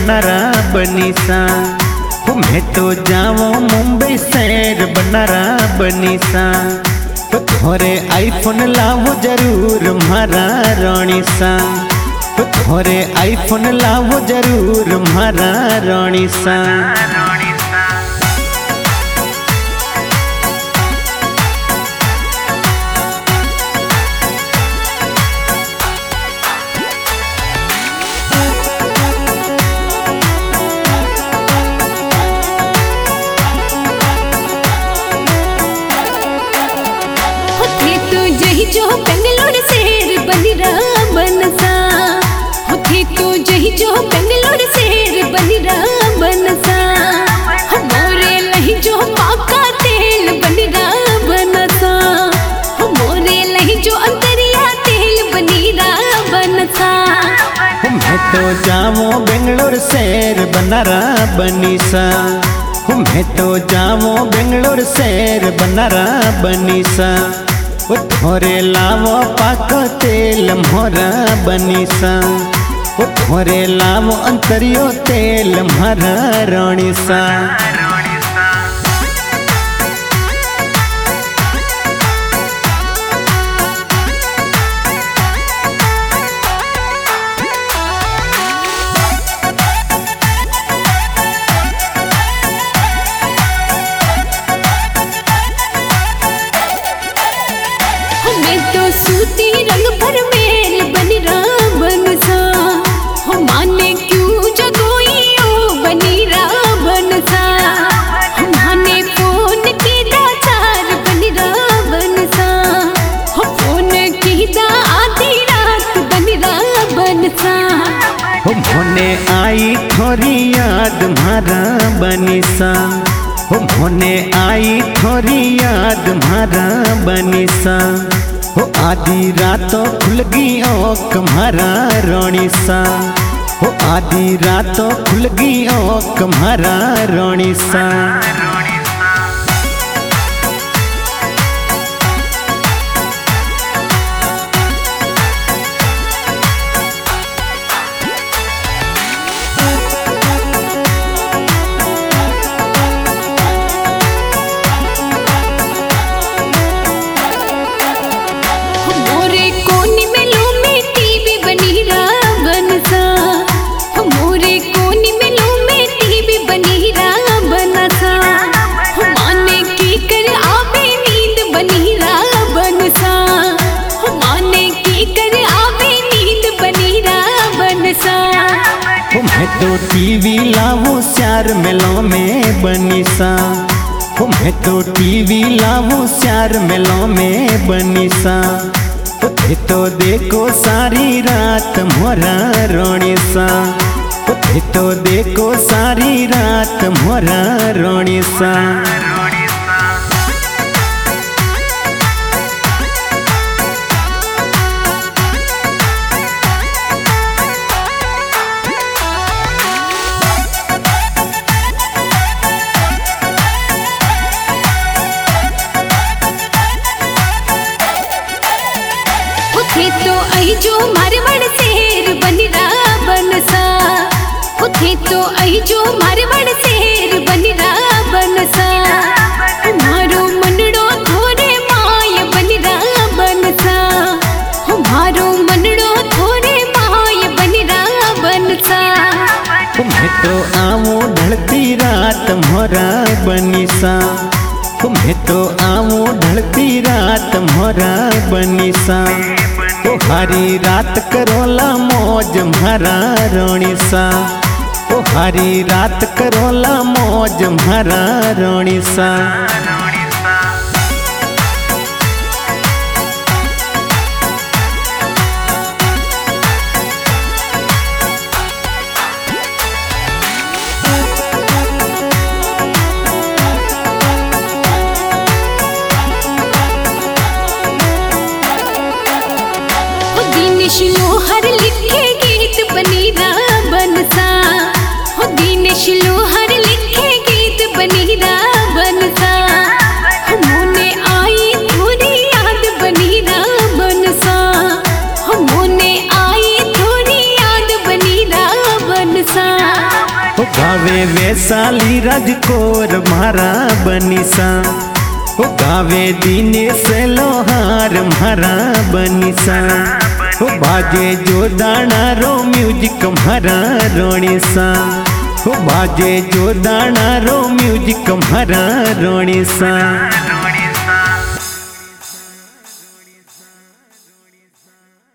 बनारा बनीसा। मैं तो जाऊँ मुंबई शहर बनारा बनीसा। तो थोरे आईफोन लावो जरूर मारा रानीसा। तो थोरे आईफोन लावो जरूर मारा रानीसा। जो बेंगलोर शहर बनीरा बनसा होती तो जही जो बेंगलोर शहर बनीरा बनसा। मोरे लही जो पाका तेल बनीरा बनसा। मोरे लही जो अंतरिया तेल बनीरा बनसा। मैं तो जाऊँ बेंगलोर शहर बनारा बनीसा। मैं तो जाऊँ बेंगलोर शहर बनारा बनीसा। थोरे लावो पाक तेल मोरा बनीसा। थोरे लावो अंतरियो तेल मारा रानीसा। सूती रंग भर मेल बनीरा बनसा। हो माने क्यों जगोइयो बनीरा बनसा। हो माने फोन की दाचार बनीरा बनसा। हो फोन की दा आधी रात बनीरा बनसा। हो मोने आई थोरी याद मारा बनीसा। हो मोने आई थोरी याद मारा बनीसा। हो आधी रातों खुल गई ओक मारा रानीसा। हो आधी रातों खुल गई ओक मारा रानीसा। मैं तो टीवी लावो श्यार मेलों में बनीसा। मैं तो टीवी लावो श्यार मेलों में बनीसा। तो देखो सारी रात मोरा रानीसा। तो देखो सारी रात मोरा रानीसा। तो आई जो मारवाड़ शहर बनीरा बनसा। होती तो आई जो मारवाड़ शहर बनीरा बनसा। मारो मनड़ो थोरे माय बनीरा बनसा। मारो मनड़ो थोरे माय बनीरा बनसा। मैं तो आऊँ ढलती रात मोरा बनीसा। मैं तो आऊँ ढलती रात मोरा बनीसा। हरी रात करोला मौज मारा रानीसा। हरी रात करोला मौज मारा रानीसा। दीनेश लोहार लिखे गीत बनीरा बनसा। हो दीनेश लोहार लिखे गीत बनीरा बनसा। हो गावे वैशाली राजकोर मारा बनिसा हो गावे दिनेश लोहार मारा बनिसा हो बाजे जो दाना रो म्यूजिक मारा रोणीसा हो बाजे जो दाना रो म्यूजिक मारा रोणीसा।